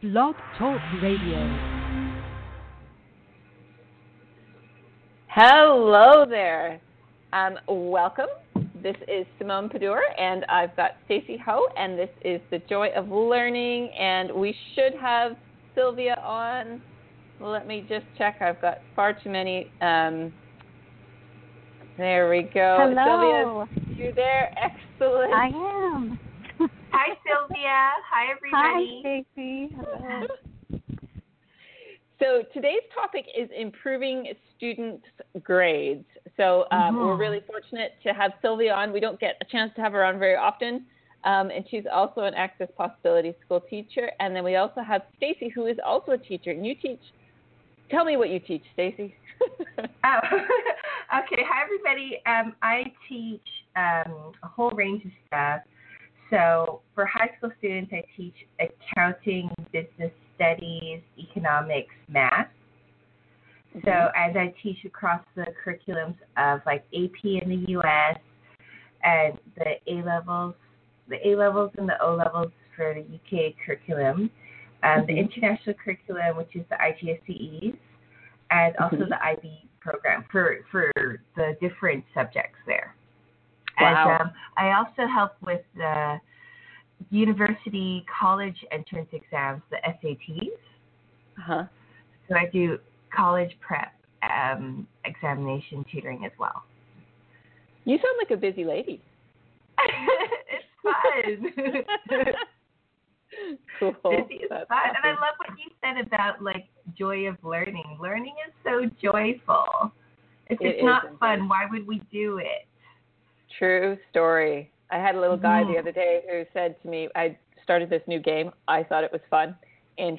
Blog Talk Radio. Hello there. Welcome. This is Simone Padur, and I've got Stacey Ho, and this is The Joy of Learning, and we should have Sylvia on. Let me just check. I've got far too many. There we go. Hello. Sylvia, you there? Excellent. I am. Hi, Sylvia. Hi, everybody. Hi, Stacey. Hello. So today's topic is improving students' grades. So we're really fortunate to have Sylvia on. We don't get a chance to have her on very often. And she's also an Access Possibility School teacher. And then we also have Stacey, who is also a teacher. And you teach. Tell me what you teach, Stacey. Okay. Hi, everybody. I teach a whole range of stuff. So for high school students, I teach accounting, business studies, economics, math. Mm-hmm. So as I teach across the curriculums of like AP in the U.S. and the A-levels and the O-levels for the UK curriculum, the international curriculum, which is the IGCSEs, and also the IB program for the different subjects there. Wow. And I also help with the university college entrance exams, the SATs. Uh-huh. So I do college prep examination tutoring as well. You sound like a busy lady. It's fun. Cool. Busy is That's fun. awesome. And I love what you said about like joy of learning. Learning is so joyful. If it's not fun, why would we do it? True story. I had a little guy the other day who said to me, I started this new game. I thought it was fun. And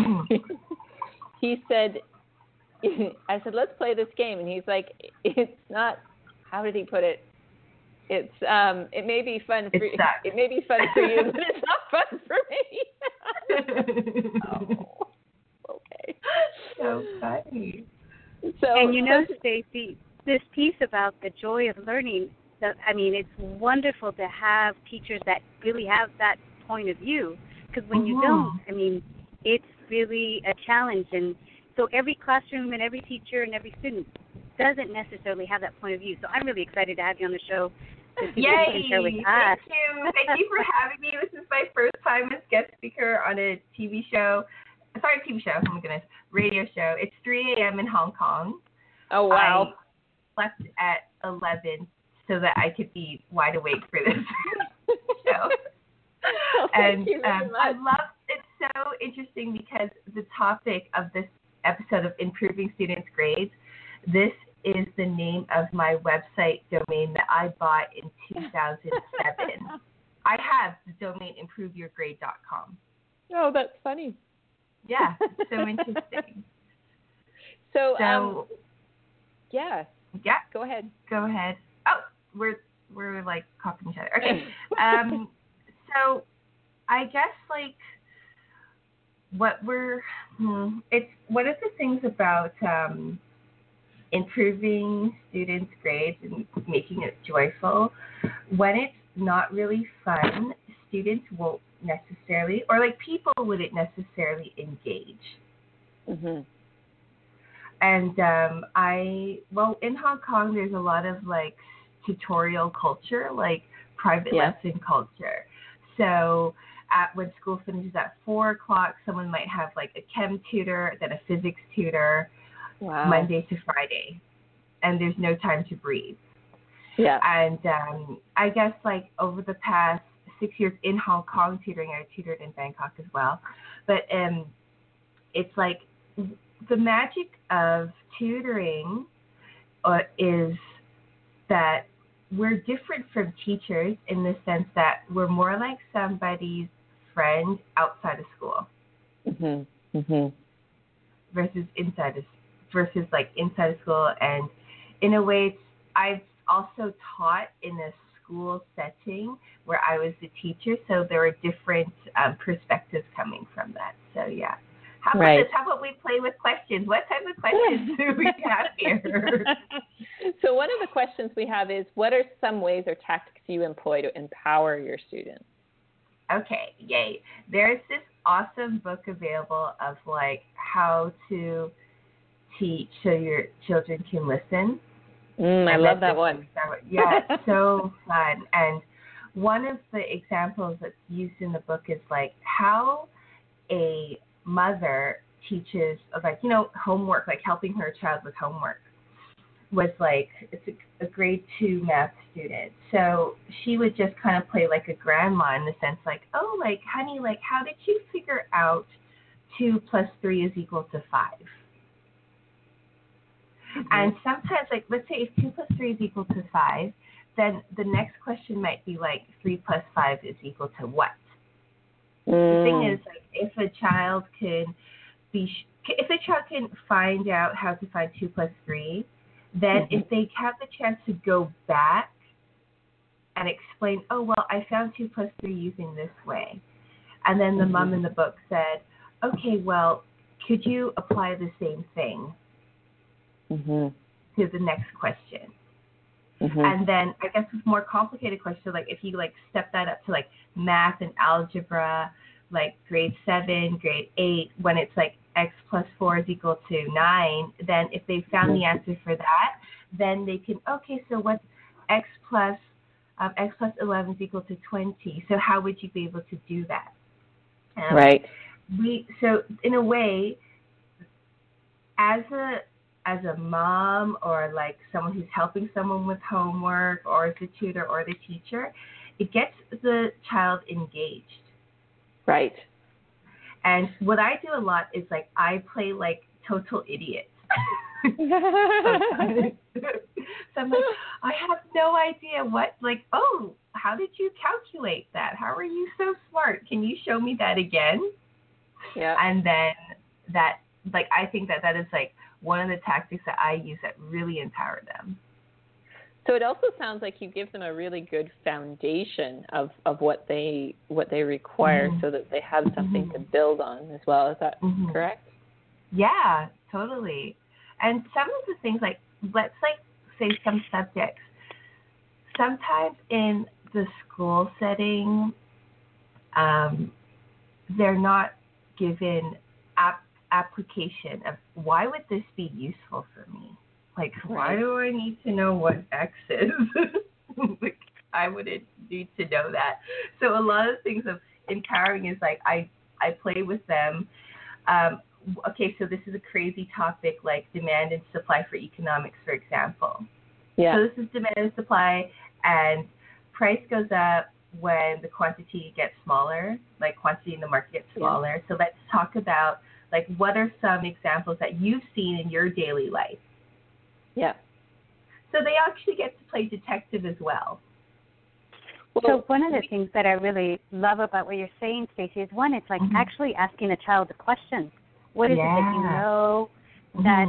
he said, I said, let's play this game. And he's like, it's not, how did he put it? It's, it may be fun for you. It may be fun for you, but it's not fun for me. Oh, okay. So funny. And you know, Stacey, this piece about the joy of learning, it's wonderful to have teachers that really have that point of view. Because when you don't, it's really a challenge. And so every classroom and every teacher and every student doesn't necessarily have that point of view. So I'm really excited to have you on the show. Yay! Thank you. Thank you for having me. This is my first time as guest speaker on a TV show. Sorry, TV show. Oh, my goodness. Radio show. It's 3 a.m. in Hong Kong. Oh, wow. I slept at 11 so that I could be wide awake for this show. Oh, and I love it's so interesting because the topic of this episode of improving students' grades, this is the name of my website domain that I bought in 2007. I have the domain improveyourgrade.com. Oh, that's funny. Yeah, it's so interesting. So yeah. Go ahead. Oh, we're like copying each other. Okay. So I guess like it's one of the things about improving students' grades and making it joyful. When it's not really fun, students won't necessarily, or like people wouldn't necessarily engage. Mm-hmm. And in Hong Kong, there's a lot of like tutorial culture, like private lesson culture. So when school finishes at 4:00, someone might have like a chem tutor, then a physics tutor, Monday to Friday, and there's no time to breathe. Yeah. And I guess like over the past 6 years in Hong Kong tutoring, I tutored in Bangkok as well, but it's like the magic of tutoring is that we're different from teachers in the sense that we're more like somebody's friend outside of school versus inside of school. And in a way, I've also taught in a school setting where I was the teacher, so there were different perspectives coming from that. So yeah. How about this? How about we play with questions? What type of questions do we have here? So one of the questions we have is, what are some ways or tactics you employ to empower your students? Okay, yay. There's this awesome book available of like how to teach so your children can listen. I love that one. Yeah, it's so fun. And one of the examples that's used in the book is like how a mother teaches, like, you know, homework, like helping her child with homework. Was like, it's a grade 2 math student. So she would just kind of play like a grandma in the sense like, oh, like, honey, like, how did you figure out 2 plus 3 is equal to 5? And sometimes, like, let's say if 2 plus 3 is equal to 5, then the next question might be like 3 plus 5 is equal to what? The thing is, like, if a child can find out how to find 2 plus 3, then if they have the chance to go back and explain, oh, well, I found 2 plus 3 using this way. And then the mom in the book said, okay, well, could you apply the same thing to the next question? And then I guess with more complicated questions, like if you like step that up to like math and algebra, like grade 7, grade 8, when it's like x plus 4 is equal to 9, then if they found the answer for that, then they can, okay, so what's x plus 11 is equal to 20. So how would you be able to do that? Right. So in a way, as a mom or like someone who's helping someone with homework or as a tutor or the teacher, it gets the child engaged. Right. And what I do a lot is like I play like total idiot. So I'm like, I have no idea what, like, oh, how did you calculate that? How are you so smart? Can you show me that again? Yeah. And then that, like, I think that is like one of the tactics that I use that really empower them. So it also sounds like you give them a really good foundation of what they require so that they have something to build on as well. Is that correct? Yeah, totally. And some of the things, like, let's like say some subjects. Sometimes in the school setting, they're not given application of why would this be useful for me? Like, why do I need to know what X is? Like, I wouldn't need to know that. So a lot of things of empowering is like I play with them. Okay, so this is a crazy topic like demand and supply for economics, for example. Yeah. So this is demand and supply, and price goes up when the quantity gets smaller, like quantity in the market gets smaller. Yeah. So let's talk about, like, what are some examples that you've seen in your daily life? Yeah. So they actually get to play detective as well. So one of the things that I really love about what you're saying, Stacey, is one, it's like actually asking a child a question. What is it that you know that,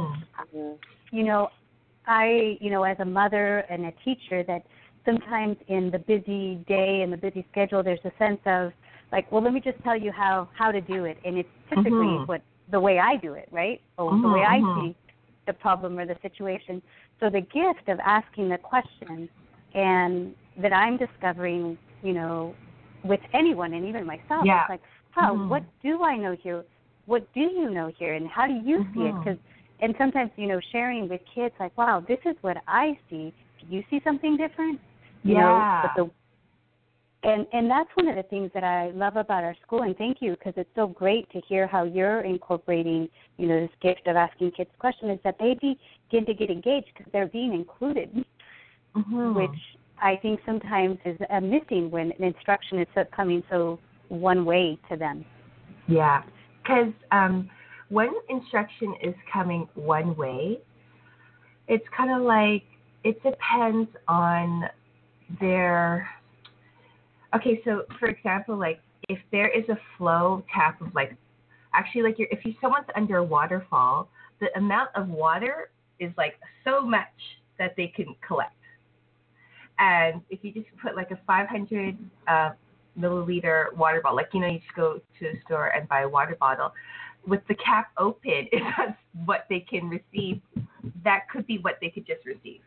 as a mother and a teacher, that sometimes in the busy day and the busy schedule, there's a sense of like, well, let me just tell you how to do it. And it's typically the way I do it, right? Or the way I see the problem or the situation. So the gift of asking the question and that I'm discovering, with anyone and even myself, it's like, what do I know here? What do you know here? And how do you see it? And sometimes, sharing with kids, like, wow, this is what I see. Do you see something different? You know, and that's one of the things that I love about our school, and thank you, because it's so great to hear how you're incorporating, this gift of asking kids questions, is that they begin to get engaged because they're being included, which I think sometimes is missing when instruction is coming so one way to them. Yeah, because when instruction is coming one way, it's kind of like it depends on their... Okay, so for example, like if there is a flow tap of like, actually like if someone's under a waterfall, the amount of water is like so much that they can collect. And if you just put like a 500 milliliter water bottle, like, you just go to a store and buy a water bottle, with the cap open, if that's what they can receive, that could be what they could just receive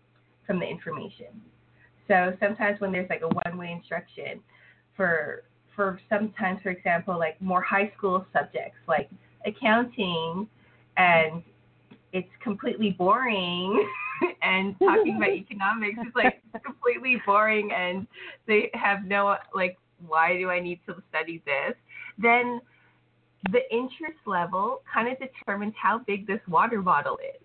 from the information. So sometimes when there's like a one-way instruction for for sometimes, for example, like more high school subjects like accounting, and it's completely boring, and talking about economics is like completely boring, and they have no, like, why do I need to study this? Then the interest level kind of determines how big this water bottle is.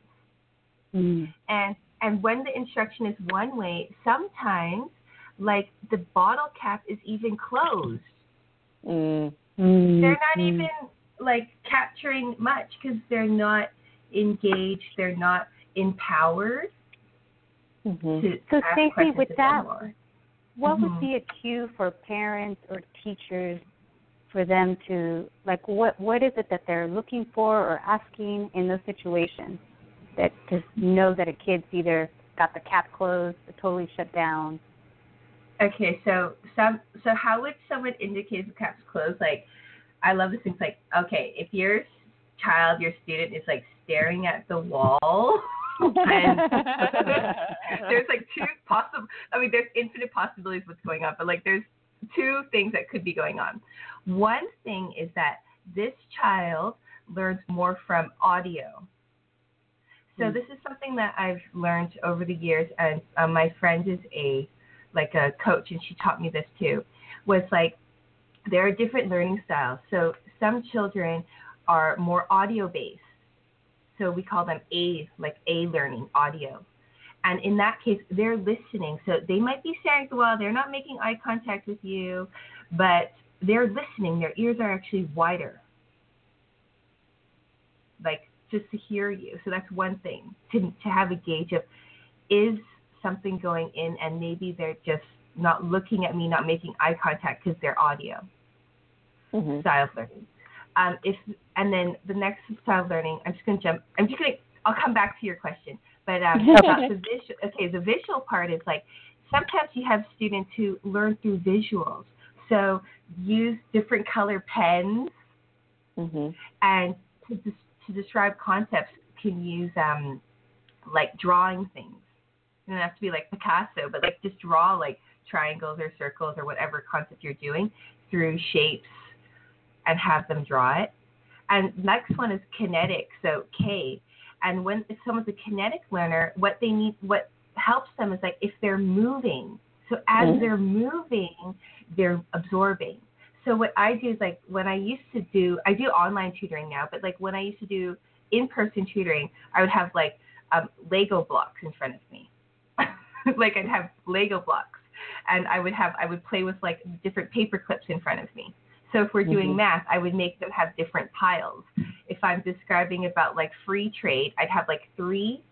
And when the instruction is one way, sometimes like the bottle cap is even closed. They're not even like capturing much because they're not engaged, they're not empowered. So Stacey, with that, what would be a cue for parents or teachers for them to, like, what is it that they're looking for or asking in those situations that to know that a kid's either got the cap closed or totally shut down? Okay, so how would someone indicate if the cap's closed? Like, I love this thing. It's like, okay, if your child, your student is like staring at the wall, and there's like there's infinite possibilities what's going on, but like there's two things that could be going on. One thing is that this child learns more from audio. So this is something that I've learned over the years, and my friend is a coach, and she taught me this too, was like there are different learning styles. So some children are more audio based. So we call them A learning, audio. And in that case, they're listening. So they might be staring at the wall. They're not making eye contact with you, but they're listening. Their ears are actually wider, like just to hear you. So that's one thing, to have a gauge of, is something going in, and maybe they're just not looking at me, not making eye contact because they're audio. Style of learning. And then the next style of learning, I'll come back to your question. But about the visual part is like, sometimes you have students who learn through visuals. So use different color pens, and to describe concepts can use like drawing things. It doesn't have to be like Picasso, but like just draw like triangles or circles or whatever concept you're doing through shapes, and have them draw it. And next one is kinetic, so K. And if someone's a kinetic learner, what helps them is like if they're moving. So as they're moving, they're absorbing. So what I do is like when I do online tutoring now, but like when I used to do in-person tutoring, I would have like Lego blocks in front of me. Like I'd have Lego blocks, and I would play with like different paper clips in front of me. So if we're doing math, I would make them have different piles. If I'm describing about like free trade, I'd have like three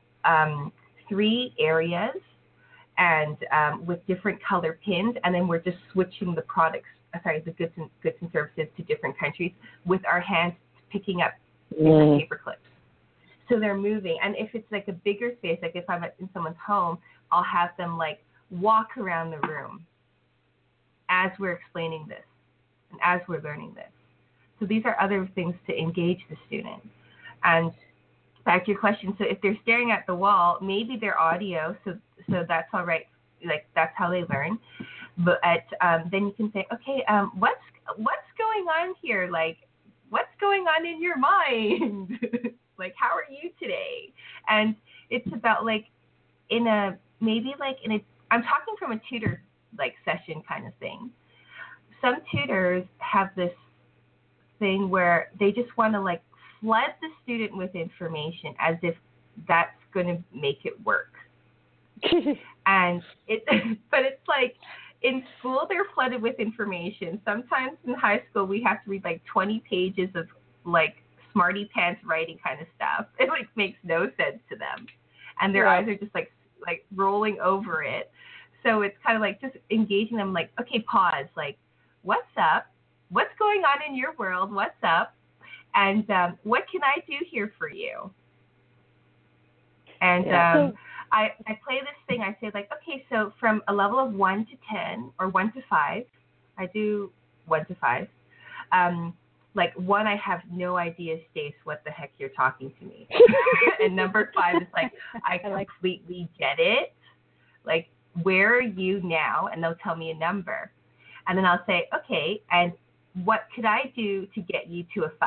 areas, and with different color pins, and then we're just switching the goods and services to different countries with our hands picking up different paper clips. So they're moving. And if it's like a bigger space, like if I'm in someone's home, I'll have them like walk around the room as we're explaining this and as we're learning this. So these are other things to engage the student. And back to your question, so if they're staring at the wall, maybe they're audio, so that's all right. Like that's how they learn. But then you can say, okay, what's going on here? Like, what's going on in your mind? Like, how are you today? And it's about like I'm talking from a tutor like session kind of thing. Some tutors have this thing where they just want to like flood the student with information as if that's going to make it work. But it's like in school they're flooded with information. Sometimes in high school we have to read like 20 pages of like smarty pants writing kind of stuff. It like makes no sense to them, and their eyes are just like rolling over it. So it's kind of like just engaging them, like, okay, pause, like, what's up? What's going on in your world? What's up? And what can I do here for you? And I play this thing. I say, like, okay, so from a level of 1 to 10 or 1 to 5, I do 1 to 5. Like 1, I have no idea, Stace, what the heck you're talking to me. And number 5 is like, I completely get it. Like, where are you now? And they'll tell me a number. And then I'll say, okay, and what could I do to get you to a 5?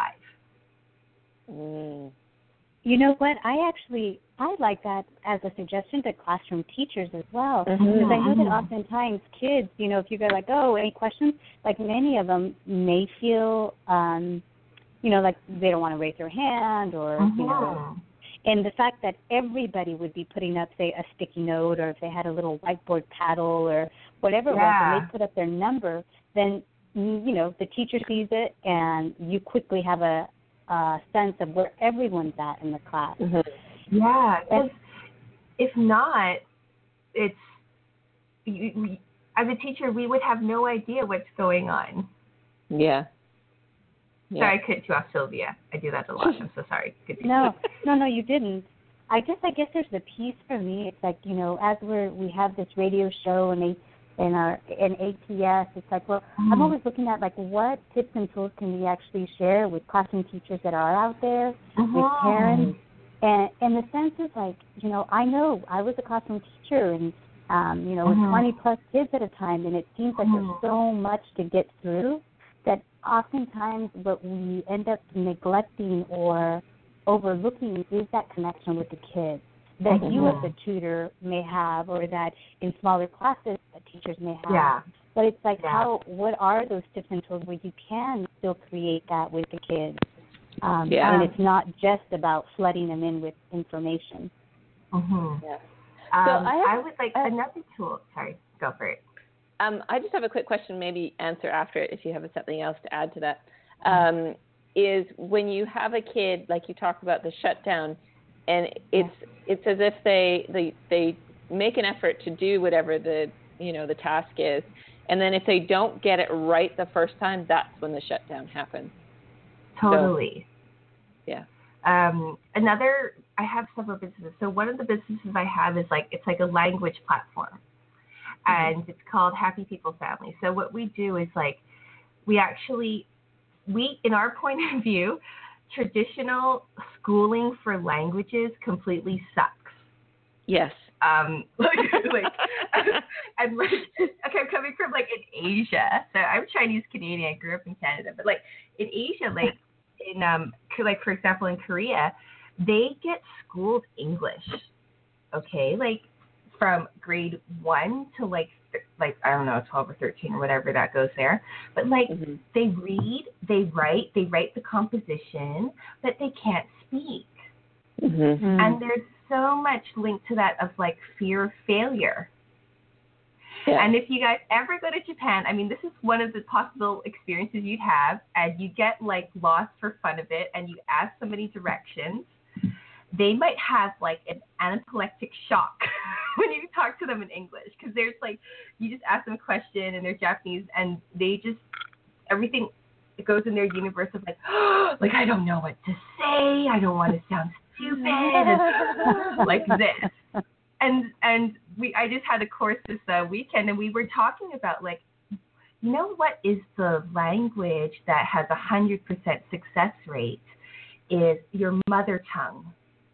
You know what? I like that as a suggestion to classroom teachers as well. Mm-hmm. Because I know that oftentimes kids, you know, if you go like, oh, any questions? Like many of them may feel, you know, like they don't want to raise their hand or, you know. And the fact that everybody would be putting up, say, a sticky note, or if they had a little whiteboard paddle or whatever it was, and they put up their number, then, you know, the teacher sees it and you quickly have a sense of where everyone's at in the class. Yeah, if not, it's as a teacher, we would have no idea what's going on. Yeah. Sorry, I couldn't off Sylvia. I do that a lot. I'm so sorry. No, you didn't. I guess there's the piece for me. It's like, you know, as we have this radio show and ATS, it's like, well, I'm always looking at like what tips and tools can we actually share with classroom teachers that are out there, with parents, and the sense is like, you know I was a classroom teacher and you know, with 20 plus kids at a time, and it seems like there's so much to get through that oftentimes what we end up neglecting or overlooking is that connection with the kids that you as a tutor may have, or that in smaller classes that teachers may have. Yeah. But it's like what are those tips and tools where you can still create that with the kids? And it's not just about flooding them in with information. I would like another tool. Sorry, go for it. I just have a quick question, maybe answer after it if you have something else to add to that. Is when you have a kid, like you talk about the shutdown, and it's as if they make an effort to do whatever the task is, and then if they don't get it right the first time, that's when the shutdown happens. Totally. So, yeah. I have several businesses. So one of the businesses I have is it's like a language platform, and it's called Happy People Family. So what we do is we in our point of view, traditional schooling for languages completely sucks. Yes. I'm coming from in Asia. So I'm Chinese Canadian. I grew up in Canada, but in Asia, for example, in Korea, they get schooled English. Okay, from grade 1 to I don't know, 12 or 13 or whatever that goes there. But they read, they write the composition, but they can't speak. And there's so much linked to that of fear of failure. Yeah. And if you guys ever go to Japan, I mean, this is one of the possible experiences you'd have, and you get lost for fun of it, and you ask somebody directions. They might have an anaphylactic shock when you talk to them in English, because there's you just ask them a question and they're Japanese, and they just everything goes in their universe of I don't know what to say, I don't want to sound stupid, and this. And I just had a course this weekend, and we were talking about you know what is the language that has 100% success rate is your mother tongue.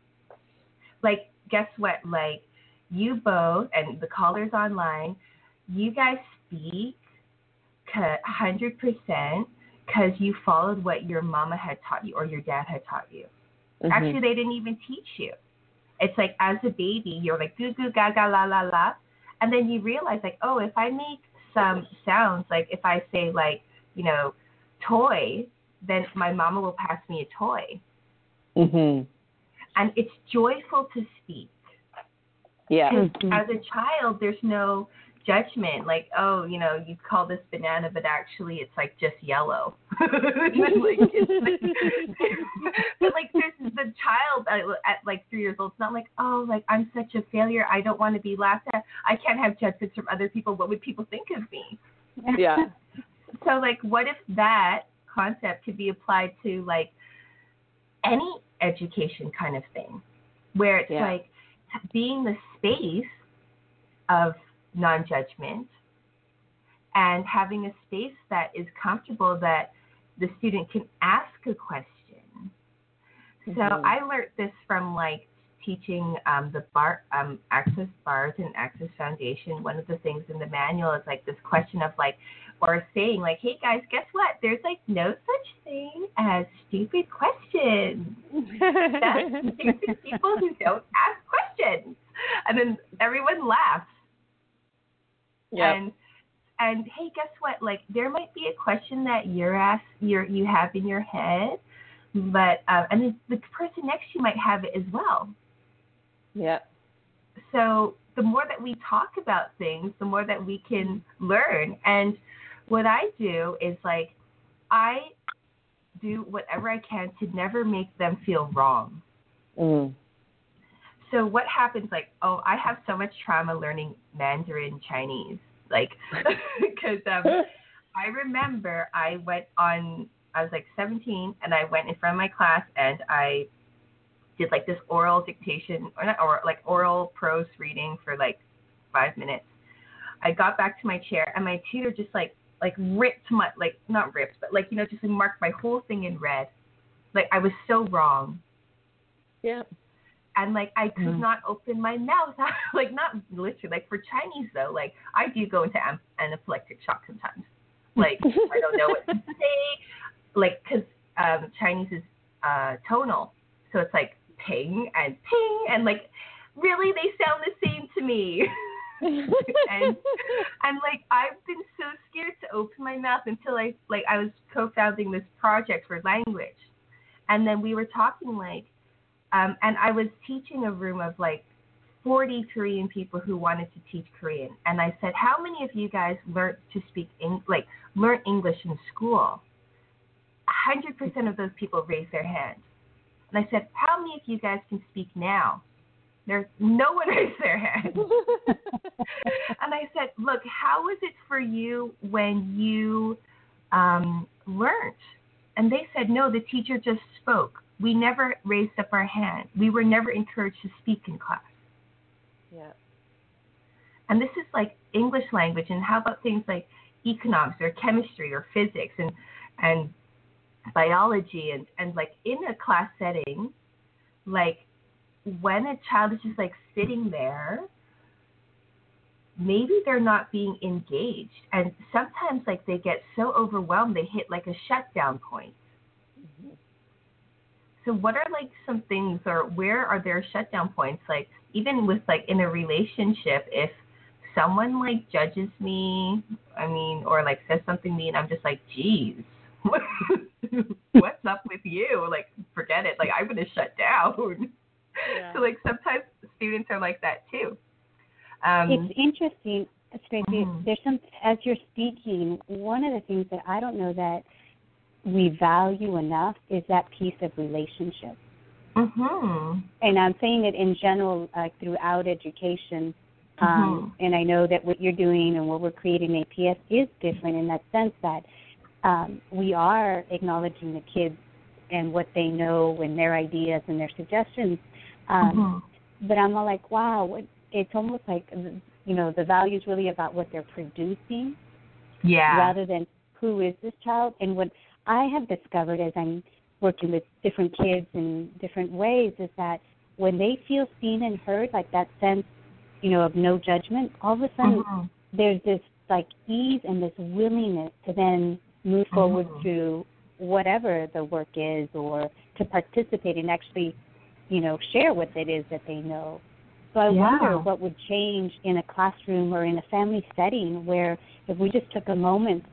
Guess what? You both, and the callers online, you guys speak 100% because you followed what your mama had taught you or your dad had taught you. Actually, they didn't even teach you. It's as a baby, you're goo goo gaga la la la, and then you realize oh, if I make some sounds, if I say toy, then my mama will pass me a toy. And it's joyful to speak. Yeah. As a child, there's no judgment. Oh, you call this banana, but actually it's just yellow. But there's the child at 3 years old. It's not oh, I'm such a failure. I don't want to be laughed at. I can't have judgments from other people. What would people think of me? Yeah. So what if that concept could be applied to any education kind of thing, where it's being the space of non-judgment and having a space that is comfortable, that the student can ask a question. So I learned this from teaching the Access Bars and Access Foundation, one of the things in the manual is like this question of like, or saying like, hey guys, guess what? There's like no such thing as stupid questions. That's stupid people who don't ask questions. And then everyone laughs. Yeah. And hey, guess what? Like there might be a question that you have in your head, but and then the person next to you might have it as well. Yeah. So the more that we talk about things, the more that we can learn. And what I do is like I do whatever I can to never make them feel wrong. Mm. So what happens? Like, I have so much trauma learning Mandarin Chinese. Like, because I remember I was like 17, and I went in front of my class, and I did like this oral dictation, oral prose reading for like 5 minutes. I got back to my chair, and my tutor just like ripped my, like not ripped, but like, just like marked my whole thing in red. Like I was so wrong. Yeah. And, like, I could not open my mouth. Like, not literally. Like, for Chinese, though, like, I do go into anaphylactic shock sometimes. Like, I don't know what to say. Like, because Chinese is tonal. So it's, like, ping and ping. And, like, really, they sound the same to me. and, like, I've been so scared to open my mouth until I was co-founding this project for language. And then we were talking, like, and I was teaching a room of like 40 Korean people who wanted to teach Korean. And I said, how many of you guys learned to learn English in school? 100% of those people raised their hand. And I said, how many of you guys can speak now? There's no one raised their hand. And I said, look, how was it for you when you learned? And they said, no, the teacher just spoke. We never raised up our hand. We were never encouraged to speak in class. Yeah. And this is like English language. And how about things like economics or chemistry or physics and biology and like in a class setting, like when a child is just like sitting there, maybe they're not being engaged. And sometimes like they get so overwhelmed, they hit like a shutdown point. Mm-hmm. So what are like some things, or where are there shutdown points? Like even with like in a relationship, if someone like judges me, or like says something mean, I'm just like, geez, what's up with you? Like, forget it. Like I'm going to shut down. Yeah. So like sometimes students are like that too. It's interesting, Stacey. There's some, as you're speaking, one of the things that I don't know that we value enough is that piece of relationship. Mm-hmm. And I'm saying it in general throughout education. And I know that what you're doing and what we're creating in APS is different in that sense that we are acknowledging the kids and what they know and their ideas and their suggestions. But I'm all like, wow, it's almost like, the value is really about what they're producing rather than who is this child. And what I have discovered as I'm working with different kids in different ways is that when they feel seen and heard, like that sense, of no judgment, all of a sudden there's this like ease and this willingness to then move forward through whatever the work is or to participate and actually, share what it is that they know. So I wonder what would change in a classroom or in a family setting where if we just took a moment,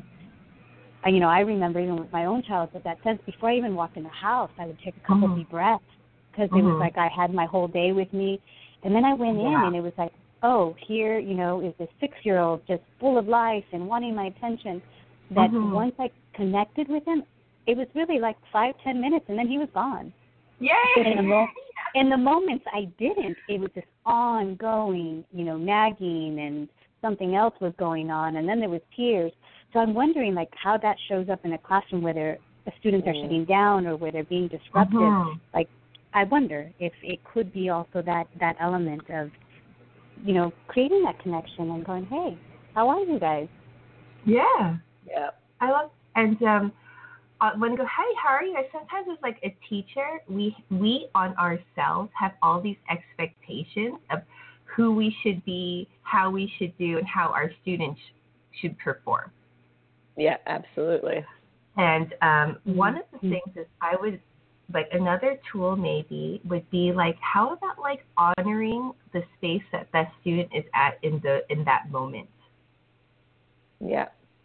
I remember even with my own child, but that sense before I even walked in the house, I would take a couple deep breaths because it was like I had my whole day with me. And then I went in and it was like, oh, here, is this 6-year-old just full of life and wanting my attention. That once I connected with him, it was really like 5-10 minutes and then he was gone. Yay! But in the moments I didn't, it was this ongoing, nagging and something else was going on and then there was tears. So I'm wondering, like, how that shows up in a classroom, whether the students are shutting down or where they're being disrupted. Like, I wonder if it could be also that element of, creating that connection and going, hey, how are you guys? Yeah. Yeah. I love, and when I go, "Hi, how are you?" Sometimes as like a teacher, we on ourselves have all these expectations of who we should be, how we should do, and how our students should perform. Yeah, absolutely. And one of the things is I would like another tool maybe would be like, how about like honoring the space that that student is at in that moment. Yeah.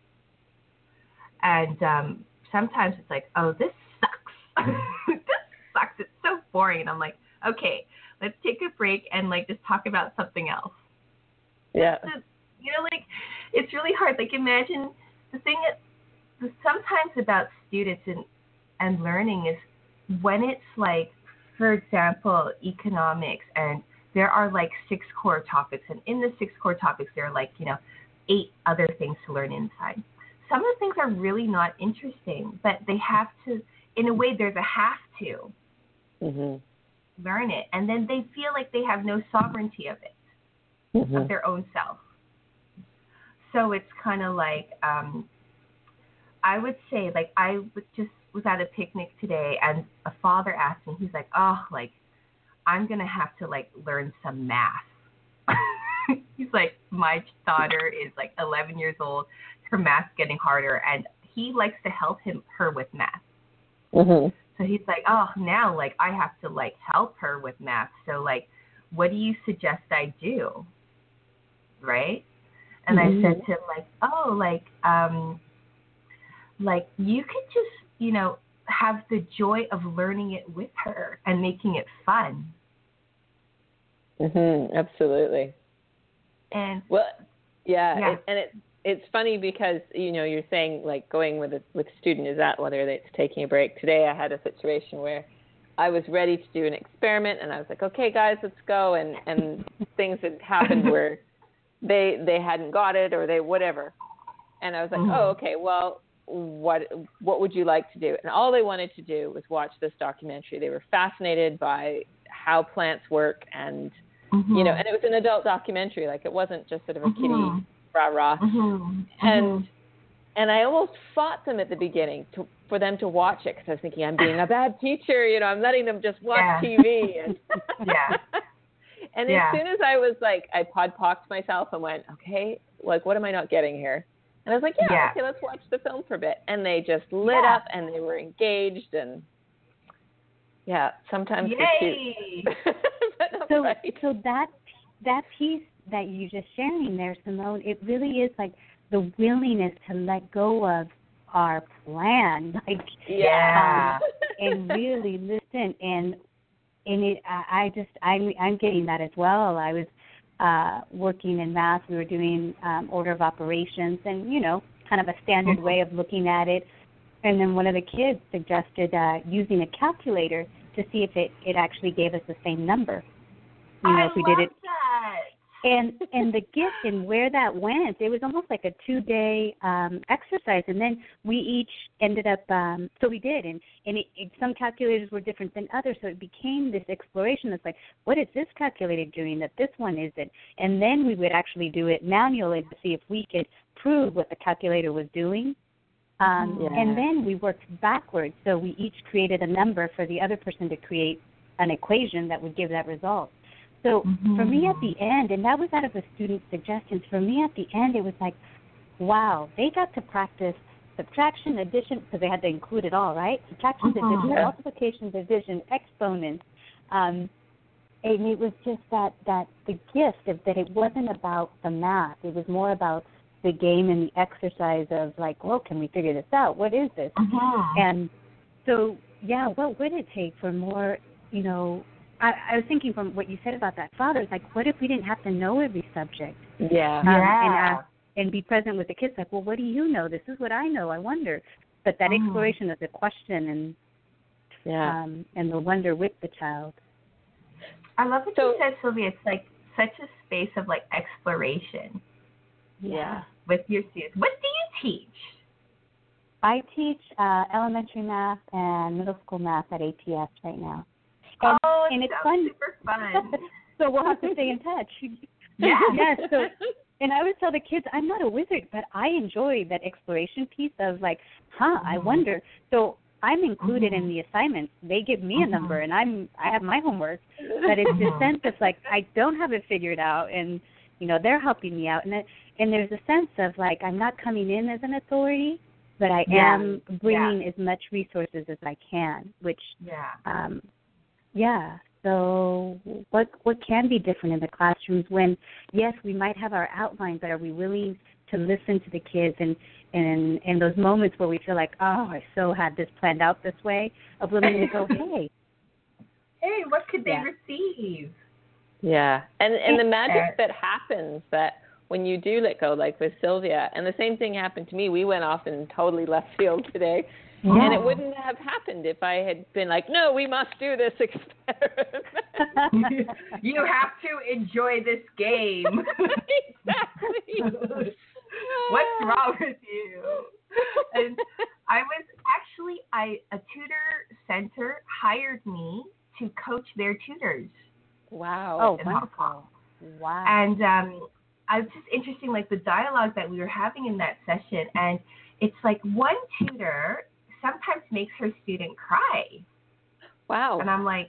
And sometimes it's like, oh, this sucks. This sucks. It's so boring. And I'm like, okay, let's take a break and like just talk about something else. Yeah. You know, like it's really hard. Like imagine the thing that sometimes about students and learning is when it's like, for example, economics, and there are like 6 core topics, and in the 6 core topics there are like 8 other things to learn inside. Some of the things are really not interesting, but they have to, in a way, there's a have to learn it, and then they feel like they have no sovereignty of it, of their own self. So it's kind of like, I would say, like I was at a picnic today, and a father asked me, he's like, oh, like I'm gonna have to like learn some math. He's like, my daughter is like 11 years old. Her math's getting harder, and he likes to help her with math. So he's like, oh, now like I have to like help her with math. So like, what do you suggest I do? Right? And I said to him like, oh, like you could just have the joy of learning it with her and making it fun. Absolutely. And well, yeah. It's funny because you're saying like going with student is that whether it's taking a break. Today I had a situation where I was ready to do an experiment, and I was like, okay guys, let's go, and things had happened where they hadn't got it, or they whatever, and I was like, oh, okay, well, what would you like to do? And all they wanted to do was watch this documentary. They were fascinated by how plants work, and and it was an adult documentary, like it wasn't just sort of a kiddie rah-rah. And I almost fought them at the beginning for them to watch it, because I was thinking, I'm being a bad teacher, I'm letting them just watch TV. And and as soon as I was like, I podpocked myself and went, okay, like what am I not getting here? And I was like, okay, let's watch the film for a bit. And they just lit up, and they were engaged, and sometimes Yay! So that piece that you just sharing there, Simone, it really is like the willingness to let go of our plan, like and really listen. And it, I'm getting that as well. I was working in math. We were doing order of operations, and kind of a standard way of looking at it. And then one of the kids suggested using a calculator to see if it actually gave us the same number. I if we did it. That. And the gift and where that went, it was almost like a 2-day exercise. And then we each ended up, so we did. And some calculators were different than others. So it became this exploration that's like, what is this calculator doing that this one isn't? And then we would actually do it manually to see if we could prove what the calculator was doing. And then we worked backwards. So we each created a number for the other person to create an equation that would give that result. So for me at the end, and that was out of the student suggestions, for me at the end it was like, wow, they got to practice subtraction, addition, because they had to include it all, right? Subtraction, addition, multiplication, division, exponents. And it was just that the gift of that it wasn't about the math. It was more about the game and the exercise of like, well, can we figure this out? What is this? And so, what would it take for more, I was thinking from what you said about that father, it's like, what if we didn't have to know every subject? And ask and be present with the kids, like, well, what do you know? This is what I know. I wonder. But that exploration of the question and the wonder with the child. I love what you said, Sylvia. It's like such a space of like exploration. With your students. What do you teach? I teach elementary math and middle school math at APS right now. And it's fun. Super fun. So we'll have to stay in touch. Yeah. So And I would tell the kids, I'm not a wizard, but I enjoy that exploration piece of like, I wonder. So I'm included in the assignments. They give me a number, and I have my homework. But it's this sense of like, I don't have it figured out, and they're helping me out. And there's a sense of like, I'm not coming in as an authority, but I am bringing as much resources as I can. Which, So what can be different in the classrooms when, yes, we might have our outline, but are we willing to listen to the kids and those moments where we feel like, I so had this planned out this way, of willing to go, hey, what could they receive? Yeah, and the magic that happens that when you do let go, like with Sylvia, and the same thing happened to me. We went off in totally left field today. And it wouldn't have happened if I had been like, no, we must do this experiment. You have to enjoy this game. Exactly. What's wrong with you? And I was actually, a tutor center hired me to coach their tutors. Wow. Oh, wonderful. Wow. And I was just interesting, like the dialogue that we were having in that session. And it's like one tutor sometimes makes her student cry. Wow. And I'm like,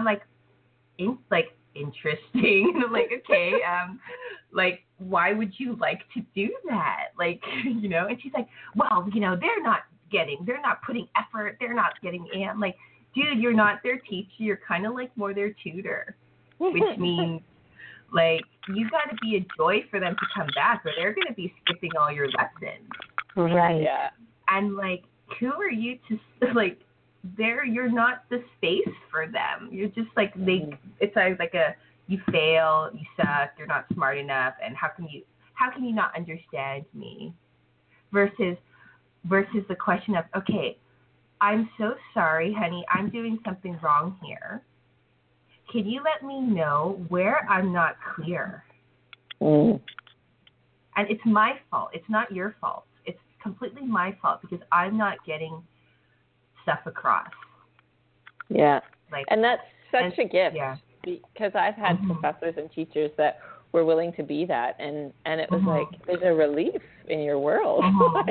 interesting. And I'm like, okay, like, why would you like to do that? Like, and she's like, well, they're not putting effort. They're not getting in. I'm like, dude, you're not their teacher. You're kind of like more their tutor, which means like, you got to be a joy for them to come back or they're going to be skipping all your lessons. Right. Yeah. And like, who are you to like? You're not the space for them. You're just like it's like you fail, you suck, you're not smart enough, and how can you not understand me? Versus the question of, okay, I'm so sorry, honey, I'm doing something wrong here. Can you let me know where I'm not clear? And it's my fault. It's not your fault. It's completely my fault because I'm not getting stuff across. Yeah. Like, and that's such a gift. Yeah. Because I've had professors and teachers that were willing to be that, and it was like, there's a relief in your world.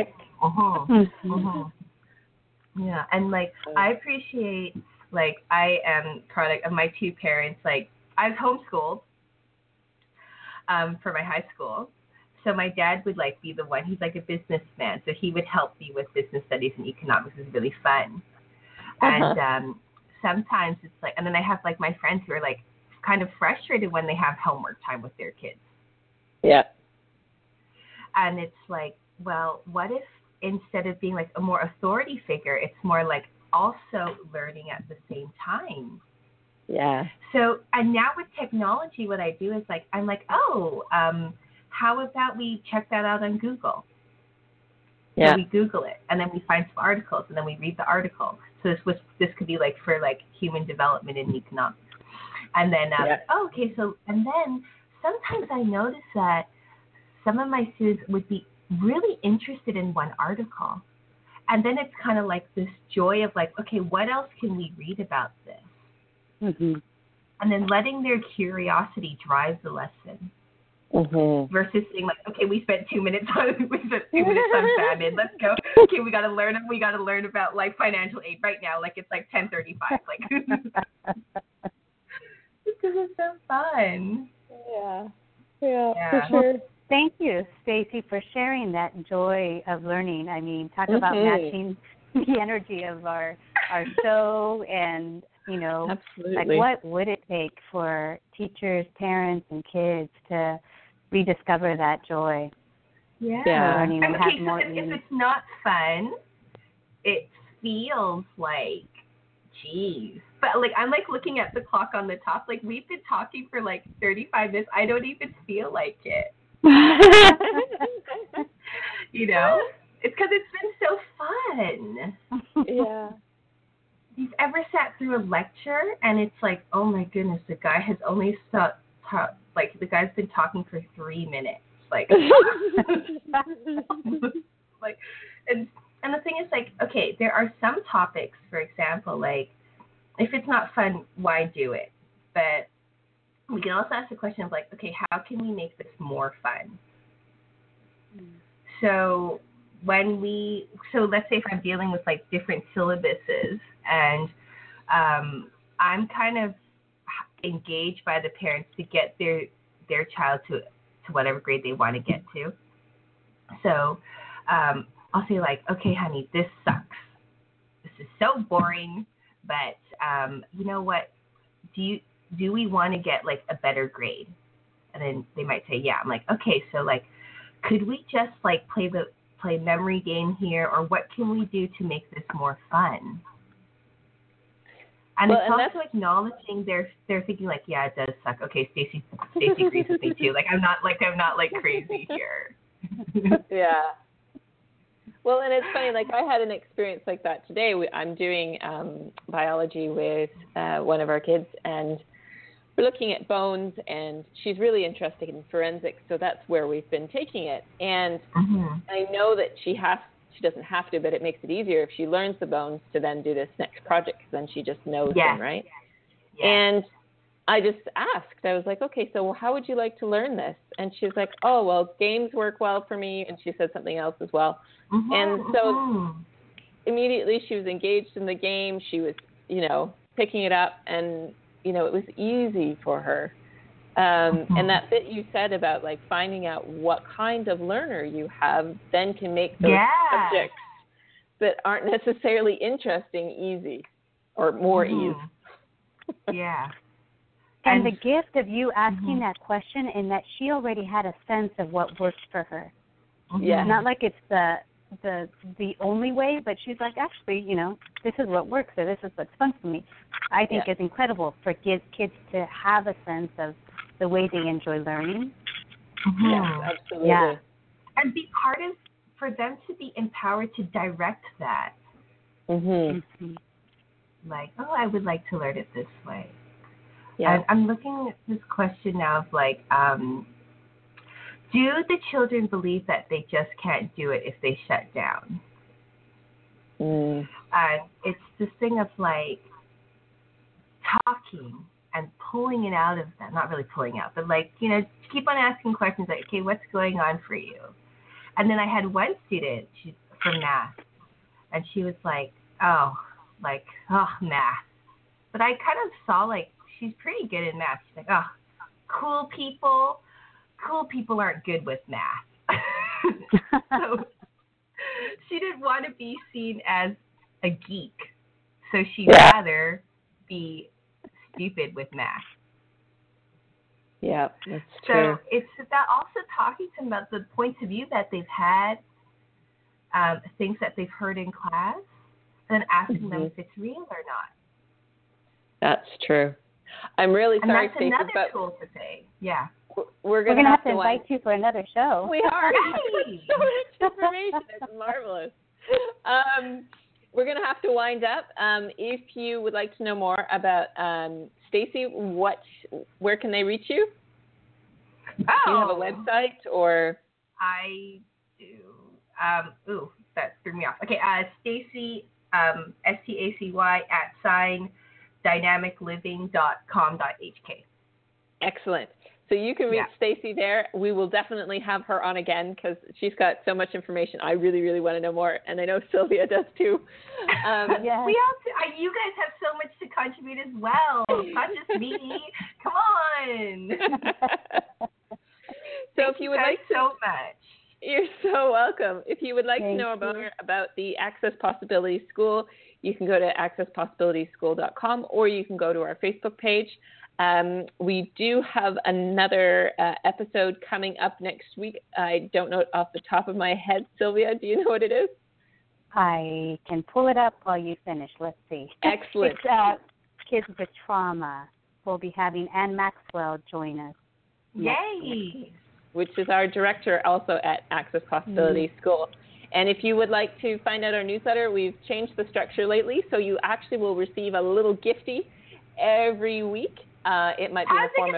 Yeah, and like, I appreciate, like, I am product of my two parents. Like, I was homeschooled for my high school. So my dad would like be the one. He's like a businessman, so he would help me with business studies and economics. It was really fun. And sometimes it's like, and then I have like my friends who are like kind of frustrated when they have homework time with their kids. Yeah. And it's like, well, what if instead of being like a more authority figure, it's more like also learning at the same time. Yeah. So, and now with technology, what I do is like, I'm like, how about we check that out on Google? Yeah. So we Google it, and then we find some articles, and then we read the article. So this could be like for like human development in economics. And then, okay, so, and then sometimes I notice that some of my students would be really interested in one article. And then it's kind of like this joy of like, okay, what else can we read about this? Mm-hmm. And then letting their curiosity drive the lesson. Versus saying like, okay, we spent 2 minutes on famine. Let's go. Okay, we gotta learn about like financial aid right now. Like it's like 10:35. Like because it's so fun. Yeah, for sure. Thank you, Stacy, for sharing that joy of learning. I mean, talk about matching the energy of our show, and Absolutely. like what would it take for teachers, parents, and kids to rediscover that joy? Yeah. Learning and have more if it's not fun, it feels like, geez. But like I'm like looking at the clock on the top. Like we've been talking for like 35 minutes. I don't even feel like it. It's because it's been so fun. Yeah. You've ever sat through a lecture and it's like, oh my goodness, the guy has only the guy's been talking for 3 minutes. Like, like, and the thing is like, okay, there are some topics, for example, like, if it's not fun, why do it? But we can also ask the question of like, okay, how can we make this more fun? So let's say if I'm dealing with like different syllabuses and I'm kind of engaged by the parents to get their child to whatever grade they want to get to. So I'll say like, okay, honey, this sucks. This is so boring, but you know what? Do we want to get like a better grade? And then they might say, yeah. I'm like, okay, so like, could we just like play memory game here, or what can we do to make this more fun? And it's also acknowledging they're thinking like, yeah, it does suck. Okay, Stacy agrees with me too. Like I'm not like crazy here. Yeah. Well, and it's funny. Like I had an experience like that today. I'm doing biology with one of our kids, and we're looking at bones, and she's really interested in forensics, so that's where we've been taking it. And I know that she doesn't have to, but it makes it easier if she learns the bones to then do this next project, because then she just knows them, right? Yeah. And I just asked, I was like, okay, so how would you like to learn this? And she was like, oh, well, games work well for me. And she said something else as well. And so immediately she was engaged in the game. She was, picking it up, and, it was easy for her. And that bit you said about like finding out what kind of learner you have then can make those subjects that aren't necessarily interesting easy or more ease. Yeah. And the gift of you asking that question, and that she already had a sense of what works for her. Yeah. Not like it's the only way, but she's like, actually, this is what works, or this is what's fun for me. I think is incredible for kids to have a sense of the way they enjoy learning. Yeah, absolutely. Yeah. And be part of, for them to be empowered to direct that. Like, oh, I would like to learn it this way. Yeah. And I'm looking at this question now of like, do the children believe that they just can't do it if they shut down? And it's this thing of like talking and pulling it out of them. Not really pulling out, but like, keep on asking questions like, okay, what's going on for you? And then I had one student, she's from math, and she was like, oh, math. But I kind of saw like, she's pretty good in math. She's like, oh, cool people aren't good with math. So she didn't want to be seen as a geek. So she'd rather be stupid with math. Yeah, that's true. So it's about also talking to them about the points of view that they've had, things that they've heard in class, and then asking them if it's real or not. That's true. I'm really sorry, Stacey, but that's another tool to say. Yeah. We're going to have to invite you for another show. We are. So much information. It's marvelous. We're going to have to wind up. If you would like to know more about Stacey, where can they reach you? Do you have a website or? I do. That threw me off. Okay, Stacey, STACY @dynamicliving.com.hk. Excellent. So you can reach Stacey there. We will definitely have her on again because she's got so much information. I really, really want to know more, and I know Sylvia does too. We also, you guys have so much to contribute as well. Not just me. Come on. So if you would like so much. You're so welcome. If you would like to know about the Access Possibilities School, you can go to accesspossibilitiesschool.com, or you can go to our Facebook page. We do have another episode coming up next week. I don't know it off the top of my head. Sylvia, do you know what it is? I can pull it up while you finish. Let's see. Excellent. It's Kids with Trauma. We'll be having Ann Maxwell join us. Yay! Which is our director also at Access Possibilities School. And if you would like to find out our newsletter, we've changed the structure lately, so you actually will receive a little gifty every week. It might be in the form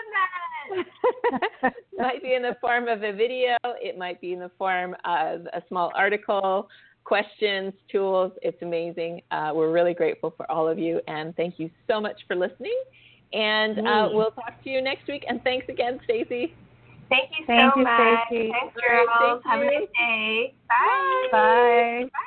of might be in the form of a video. It might be in the form of a small article, questions, tools. It's amazing. We're really grateful for all of you, and thank you so much for listening. And we'll talk to you next week. And thanks again, Stacey. Thank you Thank so you, much. Stacey. Thanks, girls. Thank Have a you. good day. Bye. Bye. Bye.